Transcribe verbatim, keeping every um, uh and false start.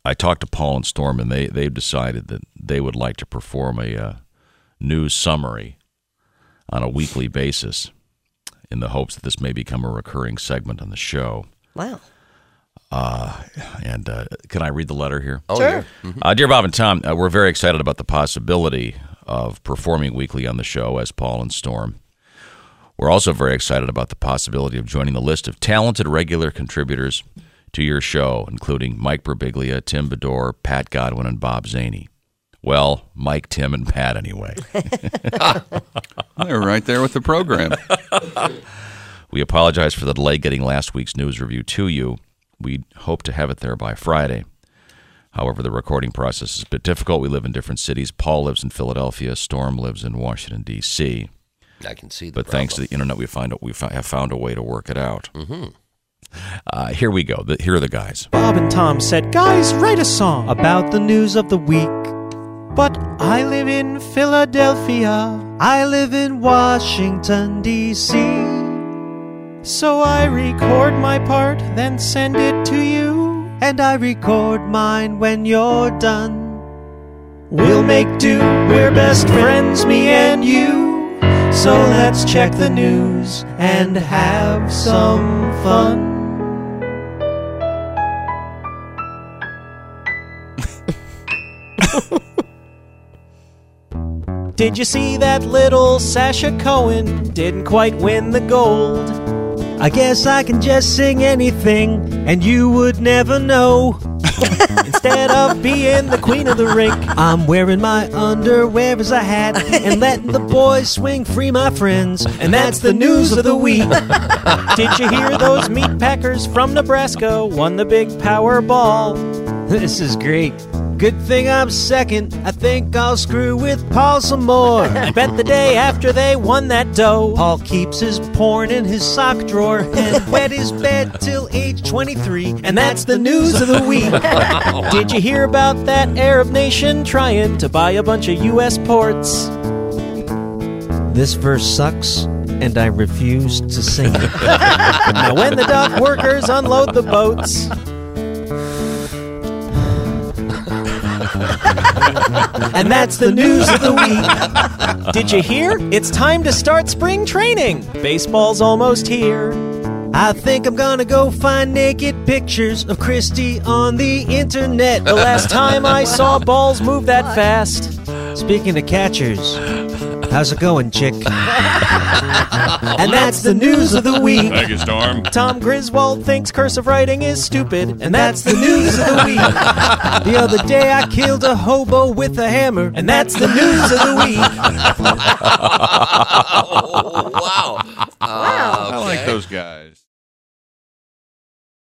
I talked to Paul and Storm, and they, they've decided that they would like to perform a uh, news summary on a weekly basis in the hopes that this may become a recurring segment on the show. Wow. Uh, and uh, can I read the letter here? Oh, sure. Yeah. Mm-hmm. Uh, dear Bob and Tom, uh, we're very excited about the possibility of performing weekly on the show as Paul and Storm. We're also very excited about the possibility of joining the list of talented regular contributors to your show, including Mike Birbiglia, Tim Bedore, Pat Godwin, and Bob Zaney. Well, Mike, Tim, and Pat anyway. They're right there with the program. We apologize for the delay getting last week's news review to you. We hope to have it there by Friday. However, the recording process is a bit difficult. We live in different cities. Paul lives in Philadelphia. Storm lives in Washington, D C I can see the But problem. thanks to the internet, we find we have found a way to work it out. Mm-hmm. Uh, here we go. The, here are the guys. Bob and Tom said, guys, write a song about the news of the week. But I live in Philadelphia. I live in Washington, D C So I record my part, then send it to you. And I record mine when you're done. We'll make do, we're best friends, me and you. So let's check the news and have some fun. Did you see that little Sasha Cohen didn't quite win the gold? I guess I can just sing anything and you would never know. Instead of being the queen of the rink, I'm wearing my underwear as a hat and letting the boys swing free, my friends. And that's the news of the week. Did you hear those meat packers from Nebraska won the big Powerball? This is great. Good thing I'm second. I think I'll screw with Paul some more. I bet the day after they won that dough, Paul keeps his porn in his sock drawer and wet his bed till age twenty-three. And that's the news of the week. Did you hear about that Arab nation trying to buy a bunch of U S ports? This verse sucks, and I refuse to sing it. Now when the dock workers unload the boats, and that's the news of the week. Did you hear? It's time to start spring training. Baseball's almost here. I think I'm gonna go find naked pictures of Christy on the internet. The last time I saw balls move that fast. Speaking of catchers, how's it going, chick? And that's the news of the week. Thank you, Storm. Tom Griswold thinks cursive writing is stupid, and that's the news of the week. The other day I killed a hobo with a hammer, and that's the news of the week. Oh, wow. Uh, I like okay. those guys.